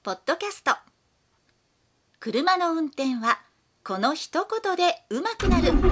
ポッドキャスト。車の運転はこの一言で上手くなる。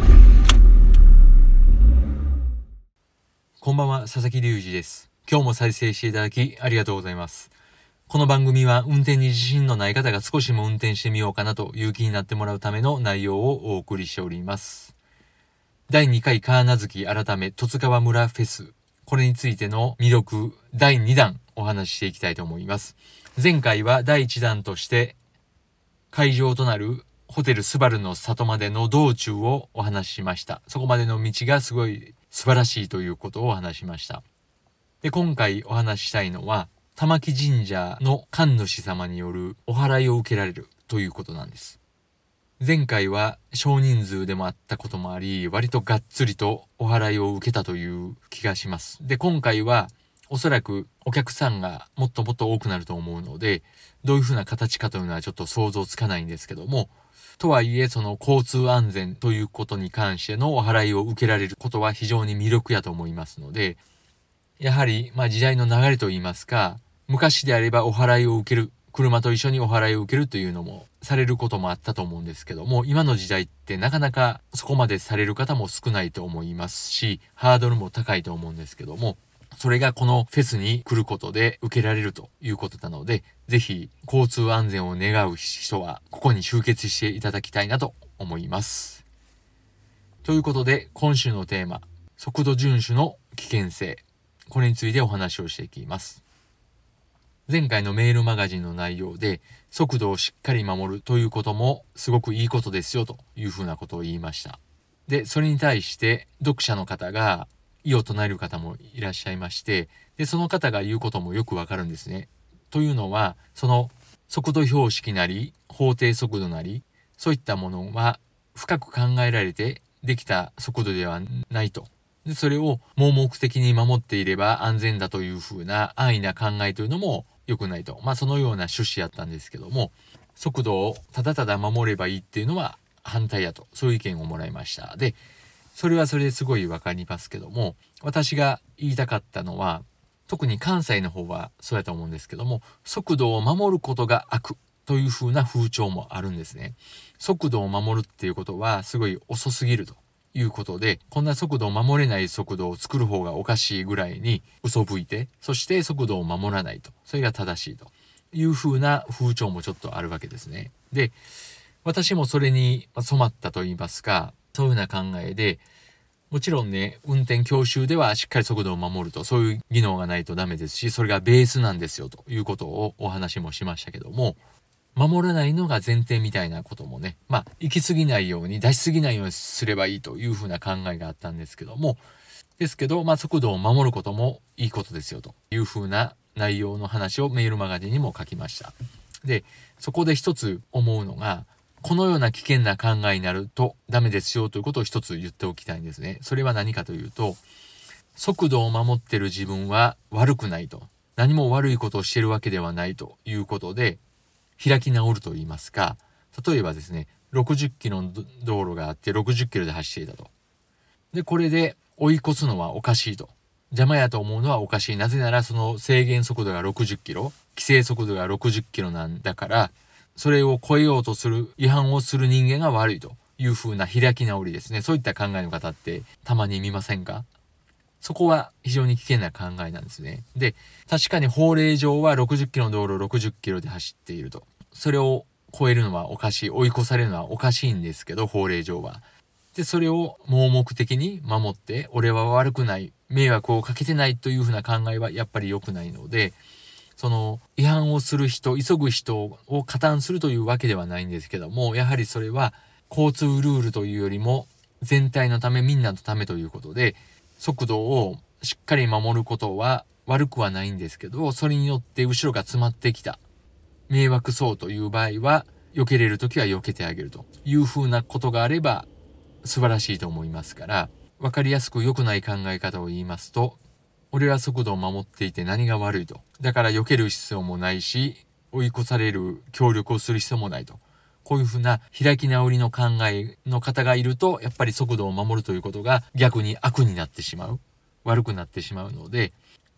こんばんは、佐々木隆二です。今日も再生していただきありがとうございます。この番組は運転に自信のない方が少しも運転してみようかなという気になってもらうための内容をお送りしております。第2回川名月改め十津川村フェス、これについての魅力第2弾お話ししていきたいと思います。前回は第1弾として会場となるホテルスバルの里までの道中をお話ししました。そこまでの道がすごい素晴らしいということをお話しました。で、今回お話ししたいのは玉木神社の神主様によるお祓いを受けられるということなんです。前回は少人数でもあったこともあり、割とがっつりとお祓いを受けたという気がします。で、今回はおそらくお客さんがもっともっと多くなると思うので、どういうふうな形かというのはちょっと想像つかないんですけども、とはいえその交通安全ということに関してのお祓いを受けられることは非常に魅力やと思いますので、やはり時代の流れといいますか、昔であればお祓いを受ける、車と一緒にお祓いを受けるというのもされることもあったと思うんですけども、今の時代ってなかなかそこまでされる方も少ないと思いますし、ハードルも高いと思うんですけども、それがこのフェスに来ることで受けられるということなので、ぜひ交通安全を願う人はここに集結していただきたいなと思います。ということで今週のテーマ、速度遵守の危険性、これについてお話をしていきます。前回のメールマガジンの内容で速度をしっかり守るということもすごくいいことですよというふうなことを言いました。で、それに対して読者の方が異を唱える方もいらっしゃいまして、で、その方が言うこともよくわかるんですね。というのは、その速度標識なり法定速度なり、そういったものは深く考えられてできた速度ではないと。で、それを盲目的に守っていれば安全だというふうな安易な考えというのも良くないと。そのような趣旨やったんですけども、速度をただただ守ればいいっていうのは反対やと。そういう意見をもらいました。で、それはそれですごいわかりますけども、私が言いたかったのは、特に関西の方はそうやと思うんですけども、速度を守ることが悪という風な風潮もあるんですね。速度を守るっていうことはすごい遅すぎるということで、こんな速度を守れない速度を作る方がおかしいぐらいに嘘吹いて、そして速度を守らないと。それが正しいという風な風潮もちょっとあるわけですね。で、私もそれに染まったと言いますか、そういうような考えで、もちろんね、運転教習ではしっかり速度を守ると、そういう技能がないとダメですし、それがベースなんですよということをお話もしましたけども、守らないのが前提みたいなこともね、行き過ぎないように、出し過ぎないようにすればいいというふうな考えがあったんですけども、速度を守ることもいいことですよというふうな内容の話をメールマガジンにも書きました。で、そこで一つ思うのが、このような危険な考えになるとダメですよということを一つ言っておきたいんですね。それは何かというと、速度を守っている自分は悪くないと。何も悪いことをしているわけではないということで、開き直ると言いますか、例えばですね、60キロの道路があって60キロで走っていたと。で、これで追い越すのはおかしいと。邪魔やと思うのはおかしい。なぜならその制限速度が60キロ、規制速度が60キロなんだから、それを超えようとする、違反をする人間が悪いという風な開き直りですね。そういった考えの方ってたまに見ませんか？そこは非常に危険な考えなんですね。で、確かに法令上は60キロの道路を60キロで走っていると。それを超えるのはおかしい。追い越されるのはおかしいんですけど、法令上は。で、それを盲目的に守って、俺は悪くない、迷惑をかけてないという風な考えはやっぱり良くないので、その違反をする人、急ぐ人を加担するというわけではないんですけども、やはりそれは交通ルールというよりも全体のため、みんなのためということで、速度をしっかり守ることは悪くはないんですけど、それによって後ろが詰まってきた迷惑そうという場合は、避けれるときは避けてあげるというふうなことがあれば素晴らしいと思いますから、わかりやすく良くない考え方を言いますと、俺は速度を守っていて何が悪いと。だから避ける必要もないし、追い越される協力をする必要もないと。こういうふうな開き直りの考えの方がいると、やっぱり速度を守るということが逆に悪になってしまう。悪くなってしまうので、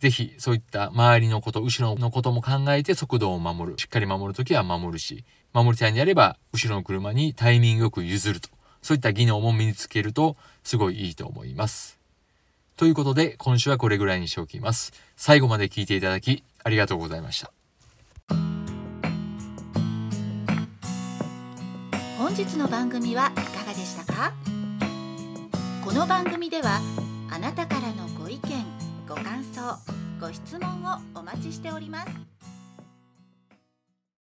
ぜひそういった周りのこと、後ろのことも考えて速度を守る。しっかり守るときは守るし、守りたいんであれば後ろの車にタイミングよく譲ると。そういった技能も身につけるとすごいいいと思います。ということで今週はこれぐらいにしておきます。最後まで聞いていただきありがとうございました。 本日の番組はいかがでしたか？この番組ではあなたからのご意見、ご感想、ご質問をお待ちしております。